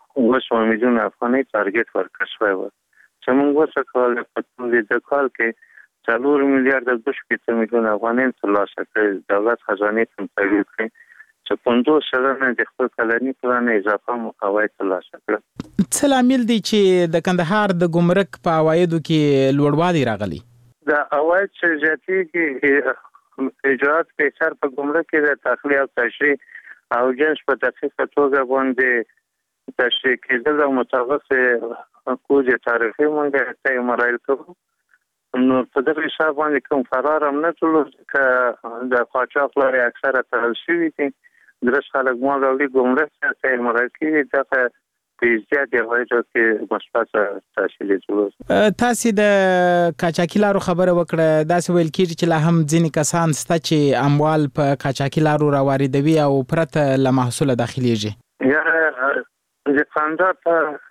2 میلیون افغانۍ تارګت ورکړل شوی و چې موږ وڅ کول په دې کال کې 4 میلیارډ 2 میلیون افغانۍ ترلاسه کړل. دولت خزانه ته تحویل کړ چې 50% د خپل کلني پلان اضافه عواید ترلاسه کړل. څه لامل دی چې د کندهار د ګمرک په عوایدو کې لوړوالی راغلی؟ د عواید چې زیاتېږي اجرات په سر په ګمرک کې د تخلیه او تشریح او جنس په دقیقه توګه باندې تشریح کېدل او مطابق کوجه تاریخي مونږه ته مراحل کوو. نو په دغه حساب باندې کوم قرار هم نه تلو چې د قاچاق لارې اکثره تړل شوي دي. درس خلک مال راوړي ګمرک ته مراحل کوي دغه په زیات عوایدو کې مثبت تاثیر لري. تاسو د قاچاقي لارو خبره وکړه، دا څه ویل کېږي چې لا هم ځینې کسان سته چې اموال په قاچاقي لارو راواردوي او پرته له محصوله داخليږي. یا د قاندار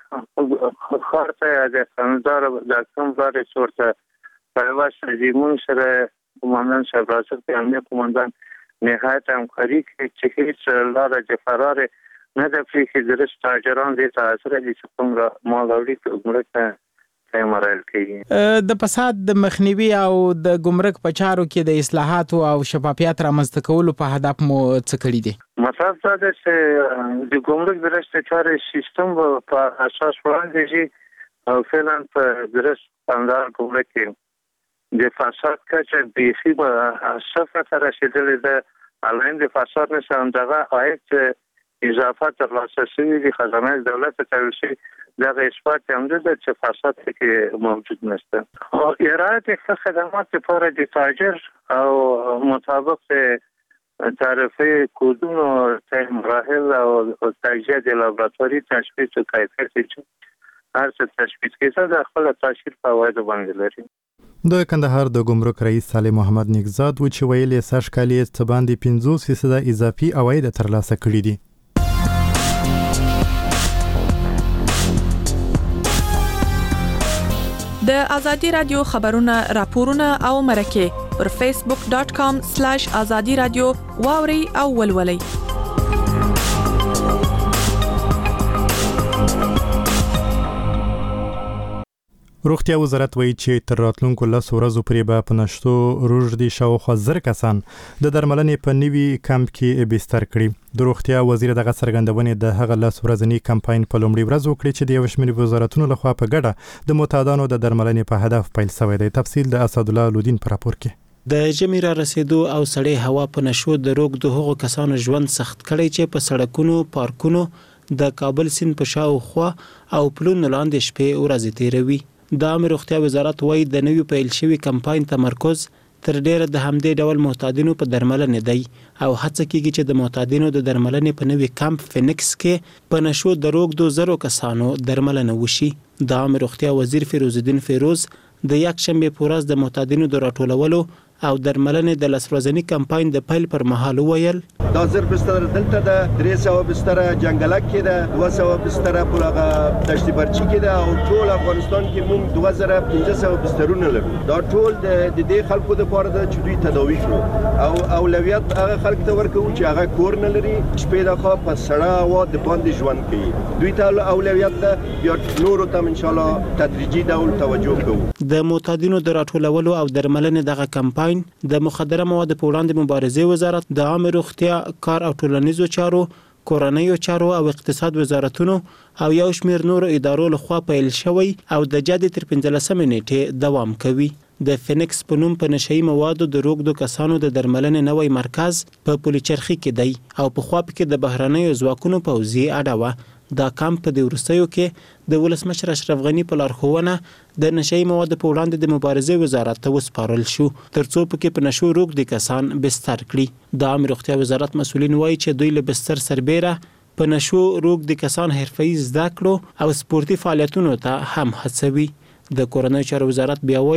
ته خارته د قاندار د کوم لارې صورت په واسطه د مون سره قومندان صاحب راځي په امنیت قومندان نهایت همکاري کوي چې هیڅ لاره د فرار نه د فکر درس تاجران دي تاثیر دي چې څنګه مالوري ګمرک ته مراحل کوي. د فساد د مخنیوي او د ګمرک په چارو کې د اصلاحاتو او شفافیت رامنځته کولو په هدف مو څه کړی دي؟ مطلب دا دی چې د ګمرک د رسته چارې سیستم په اساس وړاندې شي او فعلا په درس اندار ګمرک کې د فساد کچه بیخي په صفر ته رسیدلې ده. الان د فساد نه څنګه عاید اضافه ترلاسه شوی دی خزانه دولت ته تحویل شوی دغه اثبات هم ده چې فساد کې موجود نشته. او ارائه خدمات لپاره د تاجر او مطابق تعرفه کودونو ته مراحل او تجهیز د لابراتواري تشخیص او کیفیت چې هر څه تشخیص کیسه د خپل تاثیر په عواید باندې لري. د کندهار د ګمرک رئیس سالم محمد نیکزاد و چې ویلي سږ کال یې څه باندې 50% اضافي عواید ترلاسه کړي دي. د ازادي رادیو خبرونه راپورونه او مرکه پر facebook.com/azadi radio واوري او ولولي. روغتیا وزارت وایي چې تر راتلونکو 10 ورځو پورې به په نشټو روږدي شاوخوا 1000 کسان د درملنې په نوي کمپ کې بستر کړي. د روغتیا وزیر دغه څرګندونې د هغه 10 ورځنی کمپاین په لومړي ورځ وکړي چې د یو شمېر وزارتونو لخوا په ګډه د معتادانو د درملنې په هدف پیل شوی دی. تفصیل د اسد الله لودین پر راپور کې. د ژمي را رسیدو او سړې هوا په نشو د روغ د هغو کسانو ژوند سخت کړي چې په سړکونو، پارکونو، د کابل سیند په شاوخوا او پلونو لاندې شپې ورځې تیروي. د عامه روغتیا وزارت وايي د نوي پیل شوی کمپاین تمرکز تر ډیره د همدې ډول معتادینو په درملنه دی او هڅه کیږي چې د معتادینو د درملنې په نوي کمپ فینکس کې په نشو د روغ 2000 کسانو درملنه وشي. د عامه روغتیا وزیر فیروز الدین فیروز د یک شنبه په ورځ د معتادینو د راټولولو او درملنې د لسورځنی کمپاین د پیل پر مهال ویل دا زر بستر دلته ده 300 بستر جنگلک کې ده 200 بستر په هغه دشت برچی کې ده او ټول افغانستان کې موږ 2500 بسترونه لرو. دا ټول د دې خلکو د پاره ده چې دوی تداوی کړو او اولویت هغه خلک ته ورکوي چې هغه کور نه لري شپې د خوا په سړه هوا د باندې ژوند کوي. دوی ته اولویت ده بیا نورو ته ان شاء الله تدریجي ډول توجه کوو. د معتادینو د راټولولو او درملنې دغه کمپاین د مخدره مواد په وړاندې مبارزې وزارت، د عامه روغتیا، کار او ټولنیزو چارو، کورنیو چارو او اقتصاد وزارتونو او یو شمېر نورو ادارو لخوا پیل شوی او د جدي تر 15 نیټې دوام کوي. د فینکس په نوم په نشئی موادو د روغدو کسانو د درملنې نوې مرکز په پولیچرخي کې دی او په خوا کې د بهرنیو ځواکونو پوځي اډه وه. دا کمپ په د ورستیو کې د ولسمشر اشرف غنی په لارښوونه د نشئی مواد په وړاندې د مبارزې وزارت ته وسپارل شو ترڅو پکې په نشو روغدي کسان بستر کړي. د عامه روغتیا وزارت مسؤلین وایي چې دوی له بستر سربېره په نشو روغدي کسان حرفه‌ای زده کړو او سپورتي فعالیتونو ته هم هڅوي. د کورنیو چارو وزارت بیا وایي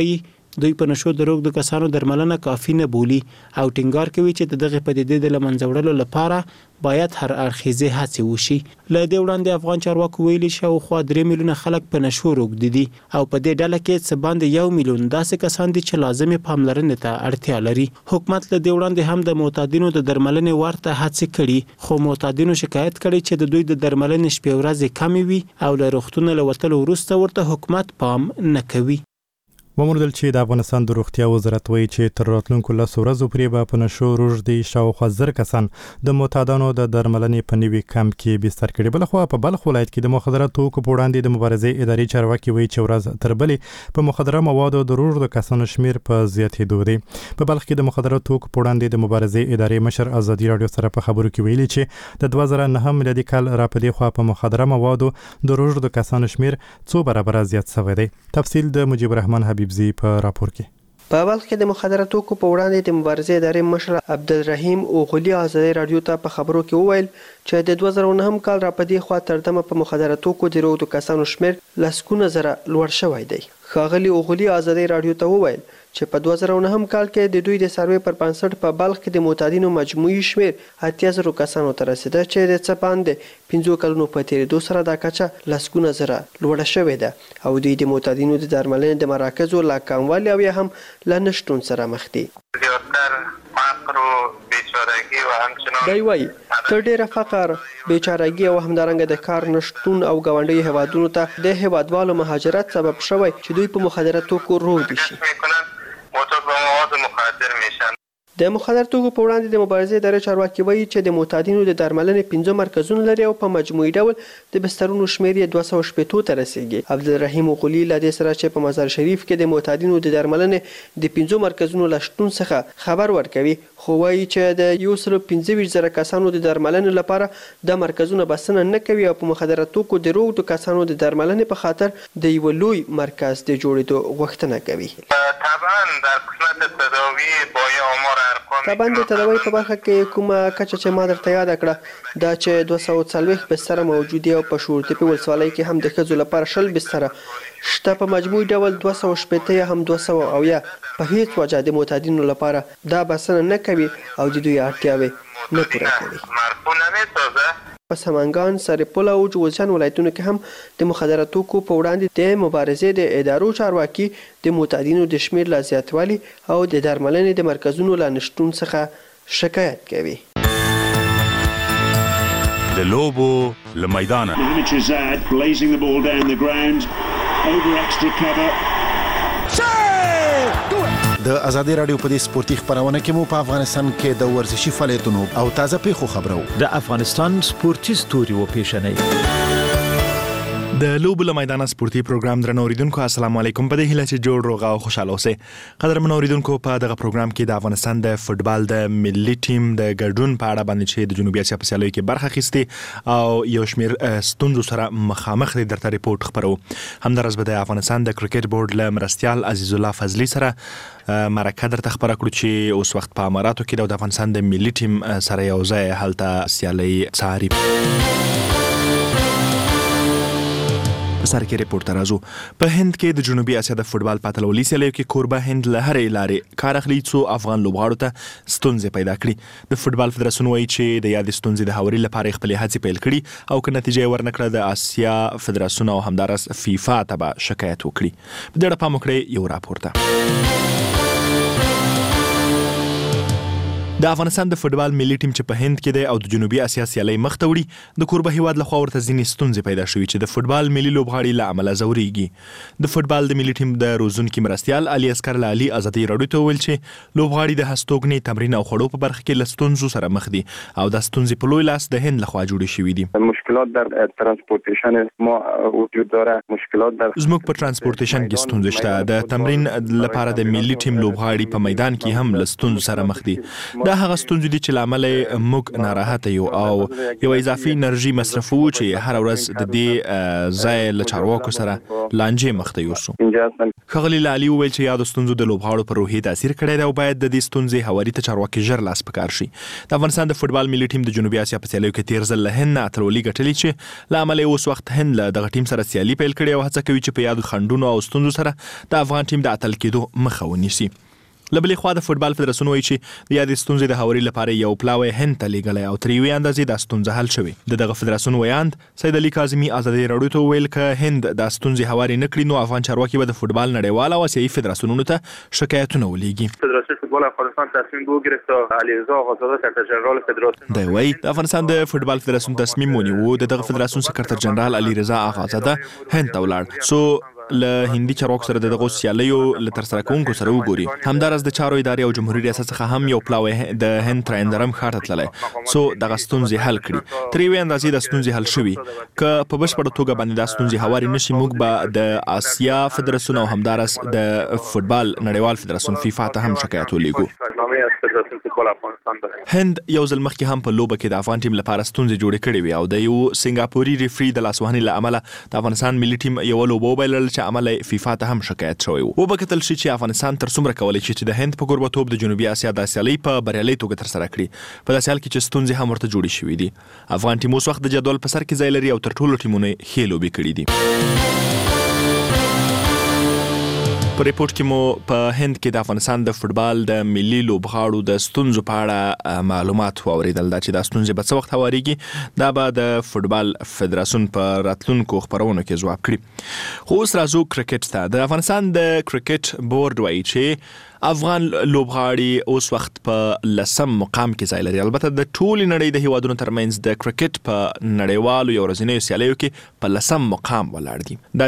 دوی په نشو د روغ د کسانو درملنه کافي نه بولي او ټینګار کوي چې دغه پدیدې د لمنځه وړلو لپاره باید هر اړخیزه هڅې وشي. له دې وړاندې افغان چارواکو ویلي شاوخوا 3 میلیونه خلک په نشو روږدي دي او په دې ډله کې څه باندې 1 میلیون داسې کسان دي چې لازمي پاملرنې ته اړتیا لري. حکومت له دې وړاندې هم د معتادینو د درملنې ورته هڅې کړي خو معتادینو شکایت کړي چې د دوی د درملنې شپې ورځې کمې وي او له روغتونه له وتلو وروسته ورته حکومت پام نه کوي. وموندل چې د افغانستان د روغتیا وزارت وایي چې تر راتلونکو 10 ورځو پورې به په نشو روږدي شاوخوا 1000 کسان د معتادانو د درملنې په نوي کمپ کې بستر کړي. بلخوا په بلخ ولایت کې د مخدره توکو په وړاندې د مبارزې ادارې چارواکي وایي چې ورځ تر بلې په مخدره موادو د روږدو کسانو شمیر په زیاتېدو دی. په بلخ کې د مخدره توکو په وړاندې د مبارزې ادارې مشر ازادي رادیو سره په خبرو کې ویلي چې د 2009 میلادي کال راپدې خوا په مخدره موادو د روږدو کسانو شمیر 2 برابر زیات شوی دی. تفصیل د مجيب الرحمن حبیبزی په راپور کې. په بلخ کې د مخدره توکو په وړاندې د مبارزې ادارې مشر عبدالرحیم اوغلی ازادي رادیو ته په خبرو کې وویل چې د 2009 کال راپدې خوا تر دمه په مخدره توکو د روغدو کسانو شمیر لسګونه زره لوړ شوی دی. ښاغلي اوغلی ازادي رادیو ته وویل چې په 2009 کال کې د دوی د سروې پر بنسټ په بلخ کې د معتادینو مجموعي شمیر 80,000 کسانو ته رسیده چې د څه باندې 15 کلونو په تیریدو سره دا کچه لسګونه زره لوړه شوې ده او دوی د معتادینو د درملنې د مراکزو لا کموالي او یا هم لا نشټون سره مخ دي. دی وايي تر ډیره فقر، بیچارهګي او همدارنګه د کار نشټون او ګاونډي هیوادونو ته د هیوادوالو مهاجرت سبب شوی چې دوی په مخدره توکو روږدي شي. د مخدره توکو په وړاندې د مبارزې ادارې چارواکي وایي چې د معتادینو د درملنې 15 مرکزونه لري او په مجموعي ډول د بسترونو شمیر یې 280 ته رسیږي. عبدالرحیم اوغلی له دې سره چې په مزار شریف کې د معتادینو د درملنې د 15 مرکزونو له شتون څخه خبر ورکوي خو وایي چې د 125,000 کسانو د درملنې لپاره د مرکزونو بسنه نه کوي او په مخدره توکو د روغدو کسانو د درملنې په خاطر د یو لوی مرکز د جوړېدو غوښتنه کوي. طبعا د تداوی په برخه کې کومه کچه چې ما درته یاد کړه دا چې 240 بستر موجودي او په شورتپې ولسوالۍ کې هم د ښځو لپاره 20 بستر شته. په مجموعي ډول 280 یا هم 200 او یا په هیڅ وجه د معتادینو لپاره دا بسنه نه کوي او د دوی اړتیاوې نه پوره کوي. په سمنګان، سرپل او جوزجان ولایتونو کې هم د مخدره توکو په وړاندې د مبارزې د ادارو چارواکي د معتادینو د شمیر لا زیاتوالي او د درملنې د مرکزونو لا نشټون څخه شکایت کوي. د لوبو له میدانه د ازادي رادیو په دې سپورتي خبرونه کې مو په افغانستان کې د ورزشي فعالیتونو او تازه پیښو خبرو د افغانستان سپورتي ستوري و پیښنې د لوبو له میدانه سپورتي پروګرام درنو اوریدونکو السلام علیکم. په دې هیله چې جوړ روغ او خوشاله اوسئ. قدرمن اوریدونکو په دغه پروګرام کې د افغانستان د فوتبال د ملي ټیم د ګډون په اړه باندې چې د جنوبي اسیا په سیالیو کې برخه اخیستې او یو شمیر ستونزو سره مخامخ دي درته ریپورت خبرو. همدارس به د افغانستان د کرکټ بورډ له مرستیال عزیز الله فضلی سره مرکه درته خبره کړو چې اوس وخت په اماراتو کې د افغانستان د ملي ټیم سره یو ځای هلته سیالي څاري. سر کې ریپورت راځو. په هند کې د جنوبي اسیا د فوتبال په اتلولي سیالیو کې کوربه هند له هرې لارې کار اخلي څو افغان لوبغاړو ته ستونزې پیدا کړي. د فوتبال فدراسیون وایي چې د یادې ستونزې د هواري لپاره خپل هڅې پیل کړي او که نتیجه یې ورنکړه د اسیا فدراسیون او همدارس فیفا ته به شکایت وکړي. په دې اړه پام وکړئ یو راپور ته. د افغانستان د فوتبال ملي ټیم چې په هند کې دی او د جنوبي اسیا سیالي مخ ته وړي د کوربه هیواد لخوا ورته ځینې ستونزې پیدا شوي چې د فوتبال ملي لوبغاړي له امله ځورېږي. د فوتبال د ملي ټیم د روزونکي مرستیال علي اسکر علي ازادي رادیو ته وویل چې لوبغاړي د هستوګنې تمرین او خوړو په برخه کې له ستونزو سره مخ دي او د ستونزې په لوی لاس د هند لخوا جوړې شوي دي. مشکلات در ترانسپورتیشن ما وجود داره. مشکلات در زموږ په ترانسپورتیشن کې ستونزې شته. د تمرین لپاره د ملي ټیم لوبغاړي په میدان کې هم له ستونزو سره مخ دي. دا هغه ستونزې دي چې لامل موږ ناراحته یو او یو اضافي انرژي مصرفو چې هر ورځ د دې ځای له چارواکو سره لانجې مخ ته یوسو. ښاغلي لالي وویل چې یادو ستونزو د لوبغاړو پر روحي تاثیر کړی دی او باید د دې ستونزې هواري ته چارواکي ژر لاس پکار شي. د افغانستان د فوټبال ملي ټیم د جنوبي اسیا په سیالیو کې تیر ځل له هند نه اتلولي ګټلې چې له امله اوس وخت هند له دغه ټیم سره سیالي پیل کړې او هڅه کوي چې په یادو خنډونو او ستونزو سره د افغان ټیم د اتل کېدو مخه ونیسي. له بلې خوا د فوټبال فدراسیون وایي چې د یادې ستونزې د هواري لپاره یو پلاوی هند ته لیږلی او تر یوې اندازې دا ستونزه حل شوې. د دغه فدراسیون ویاند سید علي کاظمي ازادي راډیو ته وویل که هند دا ستونزې هواري نه کړي نو افغان چارواکي به د فوټبال نړیوال او اسیایي فدراسیونونو ته شکایتونه ولېږي. فدراسیون فوتبال افغانستان تصمیم وگرفت تا علیرضا آقازاده سکرتر ژنرال فدراسیون دی وایي د افغانستان د فوټبال فدراسیون تصمیم ونیو د دغه فدراسیون سکرتر جنرال علیرضا آقازاده هند ته ولاړ سو له هندي چارواکو سره دغه سیالیو له ترسره کوونکو سره وګوري. همدارس د چارو ادارې او جمهوریت ریاست څخه هم یو پلاوی د هند ترندرم ښار ته تللی سو دغه ستونزې حل کړي. تر یوې اندازې د ستونزې حل شوي که په بشپړه توګه باندې دا ستونزې هواري نشي موږ به د آسیا فدراسیون او همدارس د فوټبال نړیوال فدراسیون فیفا ته هم شکایت ولیږو. هند یو ځل مخکې هم په لوبه کې د افغان ټیم لپاره ستونزې جوړې کړې وي او د یو سنګاپوري ریفري د لاسوهنې له امله د افغانستان ملي ټیم یو لوبه وبایلل چې عمله فیفا ته هم شکایت شوی و. وبکتل شي چې افغانستان تر څومره کولی شي چې د هند په کوربتوب د جنوبي اسیا د سیالۍ په بریالۍ توګه ترسره کړي. په داسې حال کې چې ستونزې هم ورته جوړې شوې دي. افغان ټیم اوس وخت د جدول په سر کې ځای لري او تر ټولو ټیمونو ښې لوبې کړې دي. په ریپورت کې مو په هند کې د افغانستان د فوټبال د ملي لوبغاړو د ستونزو په اړه معلومات واوریدل دا چې د ستونزې په څه وخت هواريږي دا به د فوټبال فدراسیون په راتلونکو خبرونو کې ځواب کړي. خو اوس راځو کرکټ ته. د افغانستان د کرکټ بورډ وایي چې افغان لوبغاړي اوس وخت په 10م مقام کې ځای لري. البته د ټولې نړۍ د هیوادونو ترمنځ د کرکټ په نړیوالو یو ورځنیو سیالیو کې په 10م مقام ولاړ دي. دا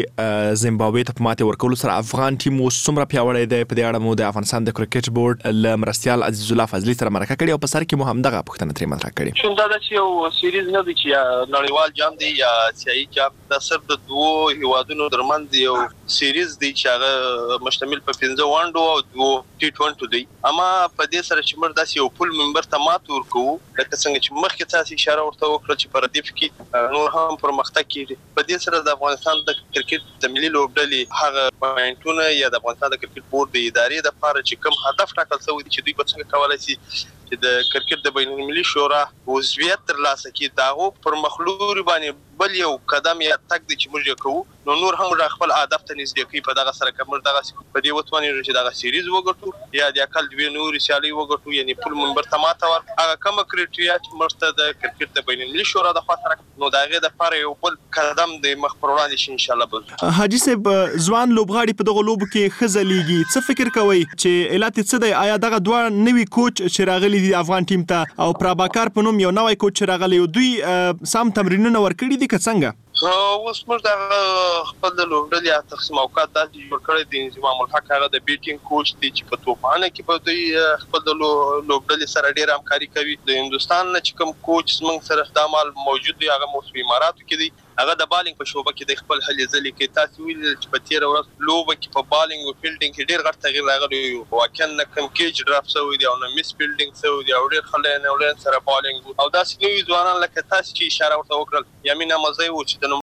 چې زیمبابوې ته په ماتې ورکولو سره افغان ټیم اوس څومره پیاوړی دی په دې اړه مو د افغانستان د کرکټ بورډ له مرستیال عزیز الله فضلي سره مرکه کړې او په سر کې مو همدغه پوښتنه ترې مطرح کړې. شوندا دا چې یو سیریز نه دی چې نړیوال جام دی یا سیاسي جام د صرف د دوه هیوادونو ترمنځ یو سیریز دی چې هغه مشتمل په 15 وانډو او 2 T20 دی. اما په دې سره چې موږ داسې یو پول ممبر ته مات ورکو لکه څنګه چې مخکې تاسو اشاره ورته وکړه چې پر ردیف کې نور هم پرمختګ کیږي. په دې سره د افغانستان د کرکټ د ملي لوبډلې هغه پوینټونه یا د افغانستان د کرکټ بورډ د ادارې د لپاره چې کوم هدف ټاکل شوی دی چې دوی به څنګه کولای شي چې د کرکټ د بین المللي شورا عضویت ترلاسه کړي داغو پر مخلوري باندې بل یو قدم یا تک دی چې موږ کوو نو نور هم خپل هدف ته نږدې کوي. په دغه سره کوم دغه په دې وتواني چې دغه سیریز وګټو یا د اکل دوی نور سیالي وګټو یعنی پول ممبر ته ماته ور هغه کوم کرایټریا چې مرسته د کرکټ د بین المللي شورا د خاطر نو دغه د لپاره یو بل قدم د مخ پر وړاندې شي ان شاء الله. به حاجی صاحب ځوان لوبغاړي په دغه لوب کې خزلېږي څه فکر کوي چې علت څه دی؟ آیا دغه دوه نوی کوچ چې راغلي دي افغان ټیم ته او پراباکار په نوم یو نوی کوچ راغلی دوی سم تمرینونه ورکړي دي که څنګه؟ اوس موږ د خپل لوبډلې تقسیم اوقات داسې جوړ کړی دی. انضمام الحق هغه د بیټینګ کوچ دی چې په توپانه کې په دوی خپل لوبډلې سره ډېر همکاري کوي. د هندوستان نه چې کوم کوچ زموږ سره اقدامال موجود دی هغه موږ په اماراتو کې دی. هغه د بالینګ په شوبه کې د خپل هلې ځلې کې تاسو ویل چې په تیر ورځ لوبه کې په بالینګ او فیلډینګ کې ډېر غټ تغییر راغلی واقعا نه کم کېج ډراپ شوی دی او نه میس فیلډینګ شوی دی او ډېر خلک نه ولین سره بالینګ او داسې نوې ځوانان لکه تاسو چې اشاره ورته وکړل یمینه مزه و چې د